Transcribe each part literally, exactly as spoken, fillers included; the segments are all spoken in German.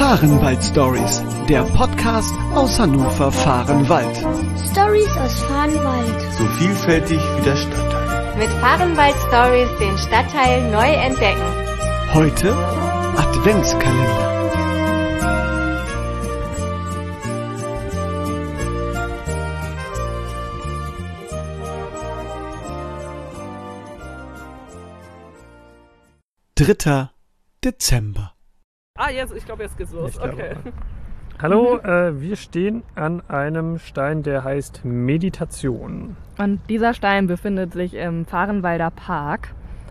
Fahrenwald Stories, der Podcast aus Hannover Fahrenwald. Stories aus Fahrenwald. So vielfältig wie der Stadtteil. Mit Fahrenwald Stories den Stadtteil neu entdecken. Heute Adventskalender. dritter Dezember. Ah, jetzt, ich glaube, jetzt geht's los. Okay. Hallo, äh, wir stehen an einem Stein, der heißt Meditation. Und dieser Stein befindet sich im Fahrenwalder Park.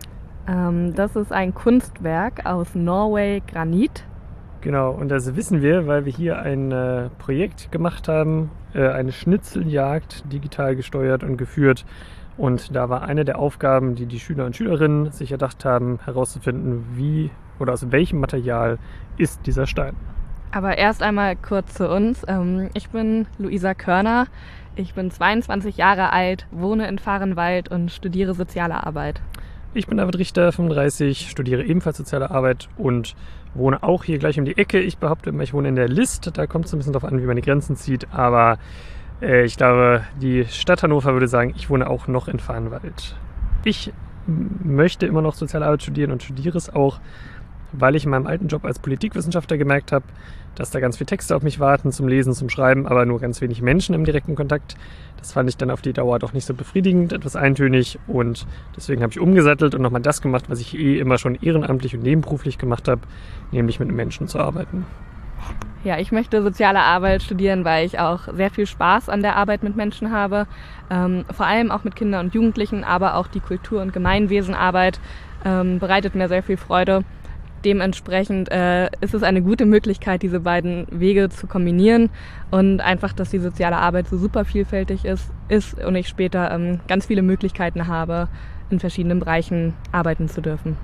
Ähm, das ist ein Kunstwerk aus Norway Granit. Genau, und das wissen wir, weil wir hier ein äh, Projekt gemacht haben, äh, eine Schnitzeljagd, digital gesteuert und geführt. Und da war eine der Aufgaben, die die Schüler und Schülerinnen sich erdacht haben, herauszufinden, wie oder aus welchem Material ist dieser Stein. Aber erst einmal kurz zu uns. Ich bin Luisa Körner, ich bin zweiundzwanzig Jahre alt, wohne in Fahrenwald und studiere soziale Arbeit. Ich bin David Richter, fünfunddreißig, studiere ebenfalls soziale Arbeit und wohne auch hier gleich um die Ecke. Ich behaupte immer, ich wohne in der List, da kommt es ein bisschen darauf an, wie man die Grenzen zieht, aber äh, ich glaube, die Stadt Hannover würde sagen, ich wohne auch noch in Fahrenwald. Ich möchte immer noch soziale Arbeit studieren und studiere es auch, weil ich in meinem alten Job als Politikwissenschaftler gemerkt habe, dass da ganz viele Texte auf mich warten zum Lesen, zum Schreiben, aber nur ganz wenig Menschen im direkten Kontakt. Das fand ich dann auf die Dauer doch nicht so befriedigend, etwas eintönig und deswegen habe ich umgesattelt und nochmal das gemacht, was ich eh immer schon ehrenamtlich und nebenberuflich gemacht habe, nämlich mit Menschen zu arbeiten. Ja, ich möchte soziale Arbeit studieren, weil ich auch sehr viel Spaß an der Arbeit mit Menschen habe, ähm, vor allem auch mit Kindern und Jugendlichen, aber auch die Kultur- und Gemeinwesenarbeit ähm, bereitet mir sehr viel Freude. Dementsprechend äh, ist es eine gute Möglichkeit, diese beiden Wege zu kombinieren und einfach, dass die soziale Arbeit so super vielfältig ist, ist und ich später ähm, ganz viele Möglichkeiten habe, in verschiedenen Bereichen arbeiten zu dürfen.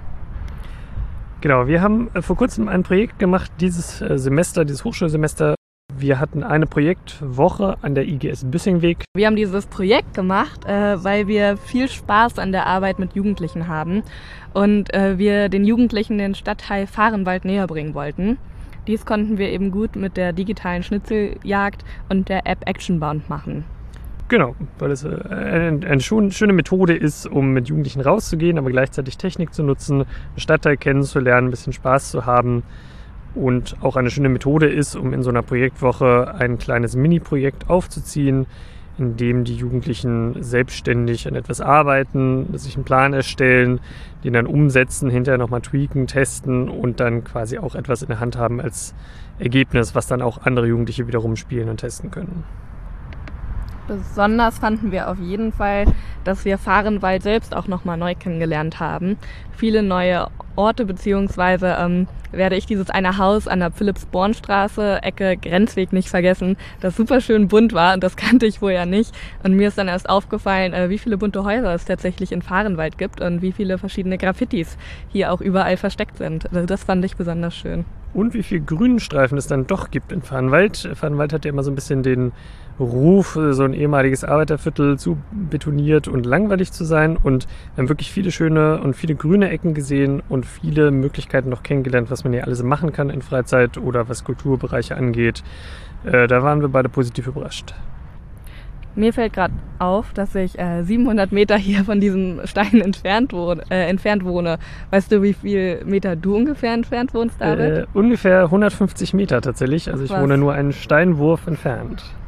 Genau, wir haben vor kurzem ein Projekt gemacht, dieses Semester, dieses Hochschulsemester. Wir hatten eine Projektwoche an der I G S Büssingweg. Wir haben dieses Projekt gemacht, äh, weil wir viel Spaß an der Arbeit mit Jugendlichen haben und äh, wir den Jugendlichen den Stadtteil Fahrenwald näher bringen wollten. Dies konnten wir eben gut mit der digitalen Schnitzeljagd und der App Actionbound machen. Genau, weil es eine, eine schöne Methode ist, um mit Jugendlichen rauszugehen, aber gleichzeitig Technik zu nutzen, den Stadtteil kennenzulernen, ein bisschen Spaß zu haben. Und auch eine schöne Methode ist, um in so einer Projektwoche ein kleines Mini-Projekt aufzuziehen, in dem die Jugendlichen selbstständig an etwas arbeiten, sich einen Plan erstellen, den dann umsetzen, hinterher nochmal tweaken, testen und dann quasi auch etwas in der Hand haben als Ergebnis, was dann auch andere Jugendliche wiederum spielen und testen können. Besonders fanden wir auf jeden Fall, dass wir Fahrenwald selbst auch nochmal neu kennengelernt haben. Viele neue Orte, beziehungsweise ähm, werde ich dieses eine Haus an der Philipps-Born-Straße, Ecke Grenzweg, nicht vergessen, das super schön bunt war und das kannte ich vorher nicht. Und mir ist dann erst aufgefallen, äh, wie viele bunte Häuser es tatsächlich in Fahrenwald gibt und wie viele verschiedene Graffitis hier auch überall versteckt sind. Also das fand ich besonders schön. Und wie viel Grünstreifen es dann doch gibt in Fahrenwald. Fahrenwald hat ja immer so ein bisschen den Ruf, so ein ehemaliges Arbeiterviertel zu betoniert und langweilig zu sein. Und wir haben wirklich viele schöne und viele grüne Ecken gesehen und viele Möglichkeiten noch kennengelernt, was man hier alles machen kann in Freizeit oder was Kulturbereiche angeht. Äh, da waren wir beide positiv überrascht. Mir fällt gerade auf, dass ich äh, siebenhundert Meter hier von diesem Stein entfernt wohne, äh, entfernt wohne. Weißt du, wie viel Meter du ungefähr entfernt wohnst, David? Äh, ungefähr hundertfünfzig Meter tatsächlich. Also ich Was? wohne nur einen Steinwurf entfernt.